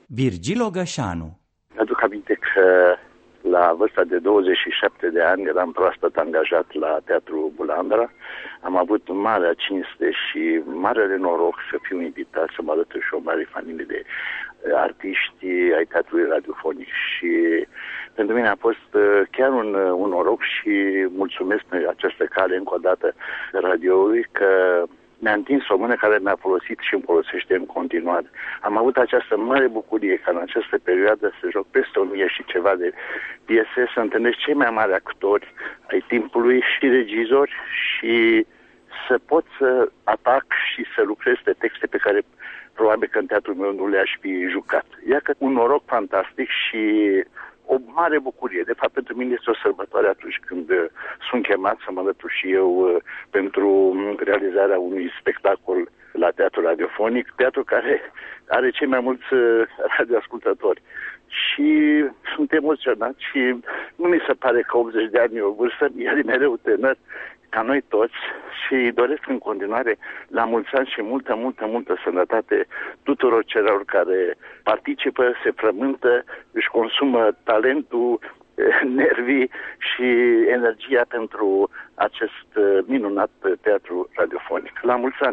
Virgil Gășanu. Mi-aduc aminte că la vârsta de 27 de ani eram proaspăt angajat la Teatrul Bulandra. Am avut marea cinste și marele noroc să fiu invitat să mă alătur și o mare familie de artiști ai teatrului radiofonic. Și pentru mine a fost chiar un noroc și mulțumesc pe această cale încă o dată radioului că mi-a întins o mână care mi-a folosit și îmi folosește în continuare. Am avut această mare bucurie ca în această perioadă să joc peste 1000 și ceva de piese, să întâlnesc cei mai mari actori ai timpului și regizori și să pot să atac și să lucrez pe texte pe care probabil că în teatrul meu nu le-aș fi jucat. Iată un noroc fantastic și o mare bucurie. De fapt, pentru mine este o sărbătoare atunci când sunt chemat să mă alătur și eu pentru realizarea unui spectacol la teatru radiofonic, teatru care are cei mai mulți radioascultători. Și sunt emoționat și nu mi se pare că 80 de ani e o vârstă, el e mereu tânăr, ca noi toți, și doresc în continuare la mulți ani și multă sănătate tuturor celor care participă, se frământă, își consumă talentul, nervii și energia pentru acest minunat teatru radiofonic. La mulți ani!